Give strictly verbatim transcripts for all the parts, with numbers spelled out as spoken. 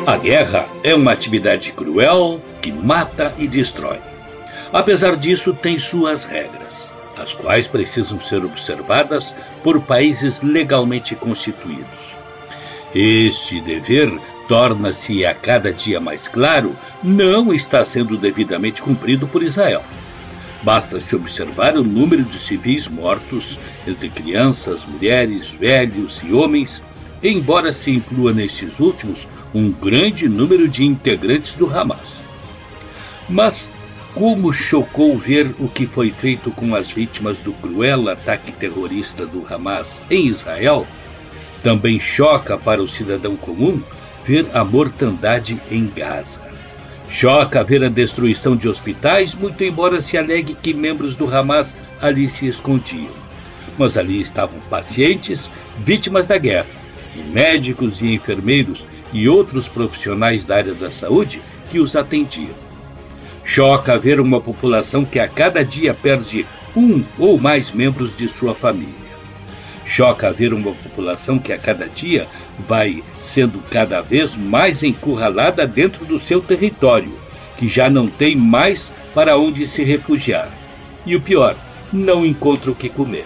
A guerra é uma atividade cruel que mata e destrói. Apesar disso, tem suas regras, as quais precisam ser observadas por países legalmente constituídos. Este dever torna-se a cada dia mais claro, não está sendo devidamente cumprido por Israel. Basta-se observar o número de civis mortos, entre crianças, mulheres, velhos e homens, embora se inclua nestes últimos um grande número de integrantes do Hamas. Mas como chocou ver o que foi feito com as vítimas do cruel ataque terrorista do Hamas em Israel, também choca para o cidadão comum ver a mortandade em Gaza. Choca ver a destruição de hospitais, muito embora se alegue que membros do Hamas ali se escondiam. Mas ali estavam pacientes, vítimas da guerra, e médicos e enfermeiros e outros profissionais da área da saúde que os atendiam. Choca ver uma população que a cada dia perde um ou mais membros de sua família. Choca ver uma população que a cada dia vai sendo cada vez mais encurralada dentro do seu território, que já não tem mais para onde se refugiar. E o pior, não encontra o que comer.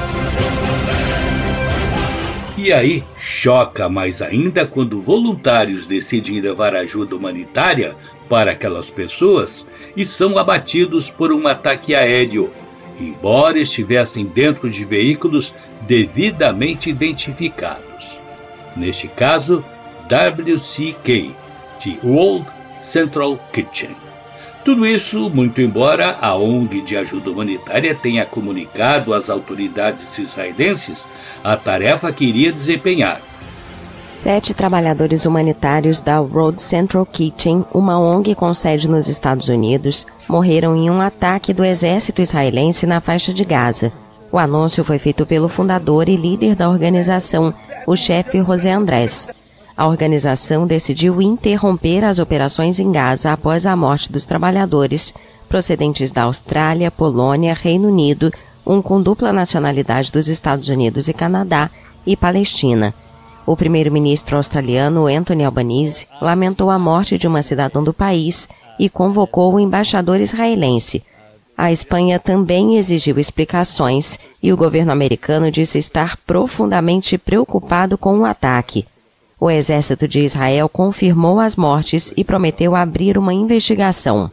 E aí, choca mais ainda quando voluntários decidem levar ajuda humanitária para aquelas pessoas e são abatidos por um ataque aéreo, embora estivessem dentro de veículos devidamente identificados. Neste caso, W C K, de World Central Kitchen. Tudo isso, muito embora a O N G de ajuda humanitária tenha comunicado às autoridades israelenses a tarefa que iria desempenhar. Sete trabalhadores humanitários da World Central Kitchen, uma O N G com sede nos Estados Unidos, morreram em um ataque do exército israelense na faixa de Gaza. O anúncio foi feito pelo fundador e líder da organização, o chefe José Andrés. A organização decidiu interromper as operações em Gaza após a morte dos trabalhadores, procedentes da Austrália, Polônia, Reino Unido, um com dupla nacionalidade dos Estados Unidos e Canadá, e Palestina. O primeiro-ministro australiano Anthony Albanese lamentou a morte de uma cidadã do país e convocou o embaixador israelense. A Espanha também exigiu explicações e o governo americano disse estar profundamente preocupado com o ataque. O exército de Israel confirmou as mortes e prometeu abrir uma investigação.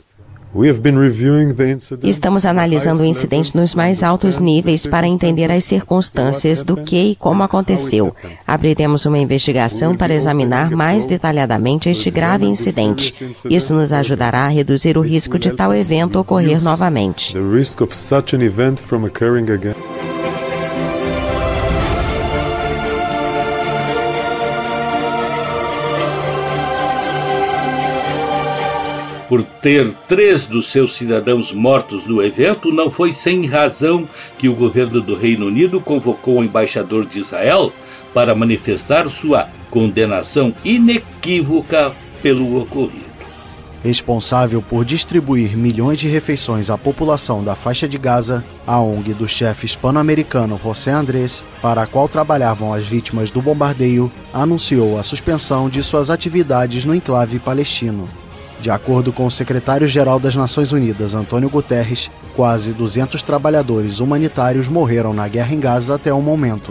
Estamos analisando o incidente nos mais altos níveis para entender as circunstâncias do que e como aconteceu. Abriremos uma investigação para examinar mais detalhadamente este grave incidente. Isso nos ajudará a reduzir o risco de tal evento ocorrer novamente. Por ter três dos seus cidadãos mortos no evento, não foi sem razão que o governo do Reino Unido convocou o embaixador de Israel para manifestar sua condenação inequívoca pelo ocorrido. Responsável por distribuir milhões de refeições à população da faixa de Gaza, a O N G do chefe hispano-americano José Andrés, para a qual trabalhavam as vítimas do bombardeio, anunciou a suspensão de suas atividades no enclave palestino. De acordo com o secretário-geral das Nações Unidas, Antônio Guterres, quase duzentos trabalhadores humanitários morreram na guerra em Gaza até o momento.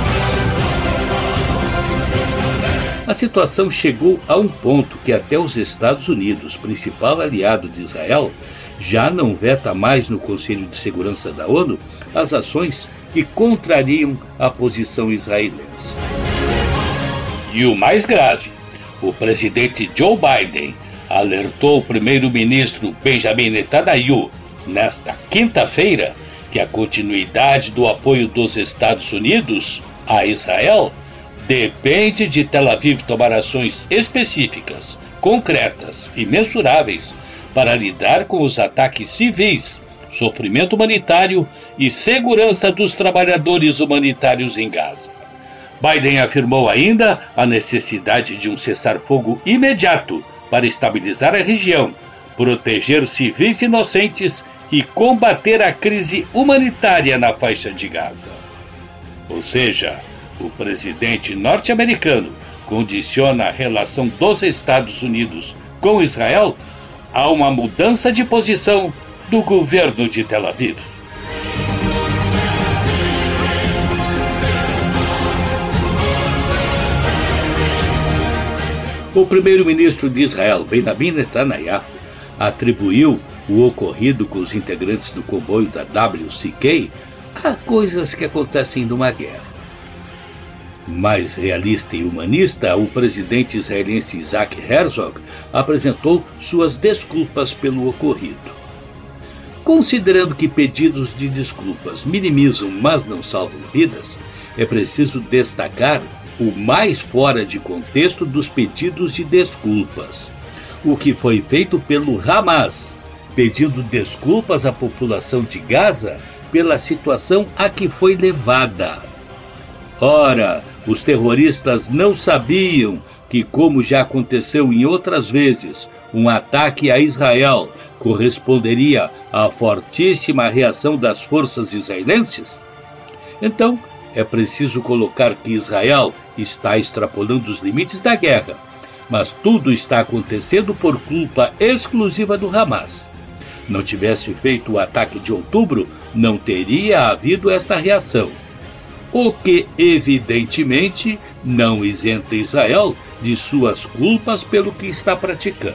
A situação chegou a um ponto que até os Estados Unidos, principal aliado de Israel, já não veta mais no Conselho de Segurança da ONU as ações que contrariam a posição israelense. E o mais grave, o presidente Joe Biden alertou o primeiro-ministro Benjamin Netanyahu, nesta quinta-feira, que a continuidade do apoio dos Estados Unidos a Israel depende de Tel Aviv tomar ações específicas, concretas e mensuráveis para lidar com os ataques civis, sofrimento humanitário e segurança dos trabalhadores humanitários em Gaza. Biden afirmou ainda a necessidade de um cessar-fogo imediato para estabilizar a região, proteger civis inocentes e combater a crise humanitária na faixa de Gaza. Ou seja, o presidente norte-americano condiciona a relação dos Estados Unidos com Israel a uma mudança de posição do governo de Tel Aviv. O primeiro-ministro de Israel, Benjamin Netanyahu, atribuiu o ocorrido com os integrantes do comboio da W C K a coisas que acontecem numa guerra. Mais realista e humanista, o presidente israelense Isaac Herzog apresentou suas desculpas pelo ocorrido. Considerando que pedidos de desculpas minimizam, mas não salvam vidas, é preciso destacar o mais fora de contexto dos pedidos de desculpas, o que foi feito pelo Hamas, pedindo desculpas à população de Gaza pela situação a que foi levada. Ora, os terroristas não sabiam que, como já aconteceu em outras vezes, um ataque a Israel corresponderia à fortíssima reação das forças israelenses? Então, é preciso colocar que Israel está extrapolando os limites da guerra, mas tudo está acontecendo por culpa exclusiva do Hamas. Não tivesse feito o ataque de outubro, não teria havido esta reação, o que evidentemente não isenta Israel de suas culpas pelo que está praticando.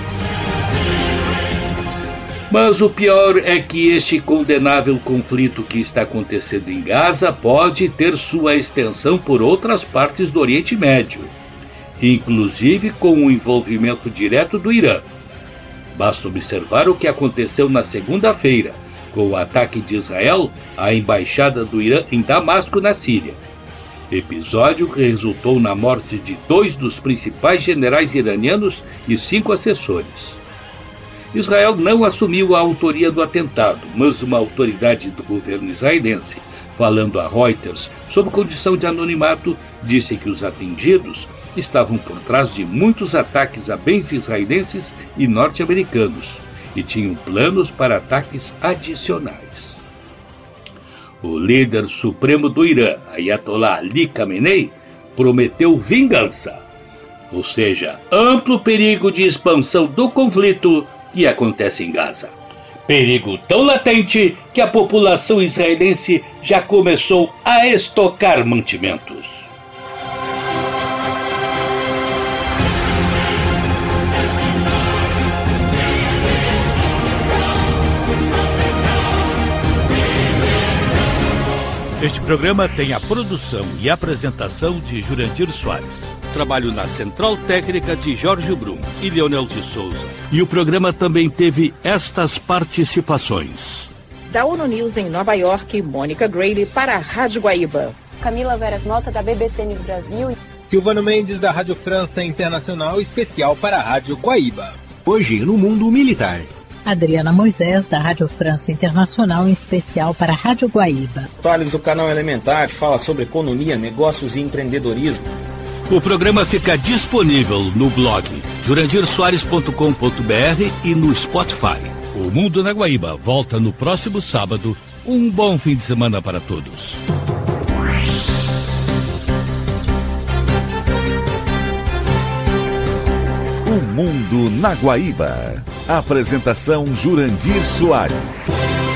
Mas o pior é que este condenável conflito que está acontecendo em Gaza pode ter sua extensão por outras partes do Oriente Médio, inclusive com o envolvimento direto do Irã. Basta observar o que aconteceu na segunda-feira, com o ataque de Israel à embaixada do Irã em Damasco, na Síria. Episódio que resultou na morte de dois dos principais generais iranianos e cinco assessores. Israel não assumiu a autoria do atentado, mas uma autoridade do governo israelense, falando a Reuters sob condição de anonimato, disse que os atingidos estavam por trás de muitos ataques a bens israelenses e norte-americanos e tinham planos para ataques adicionais. O líder supremo do Irã, Ayatollah Ali Khamenei, prometeu vingança, ou seja, amplo perigo de expansão do conflito que acontece em Gaza. Perigo tão latente que a população israelense já começou a estocar mantimentos. Este programa tem a produção e apresentação de Jurandir Soares. Trabalho na Central Técnica de Jorge Brum e Leonel de Souza. E o programa também teve estas participações. Da ONU News em Nova York, Mônica Grayle para a Rádio Guaíba. Camila Veras Mota, da B B C News Brasil. Silvano Mendes, da Rádio França Internacional, especial para a Rádio Guaíba. Hoje no mundo militar. Adriana Moisés, da Rádio França Internacional, em especial para a Rádio Guaíba. Thales, do canal Elementar, fala sobre economia, negócios e empreendedorismo. O programa fica disponível no blog jurandir soares ponto com ponto b r e no Spotify. O Mundo na Guaíba volta no próximo sábado. Um bom fim de semana para todos. O Mundo na Guaíba. Apresentação Jurandir Soares.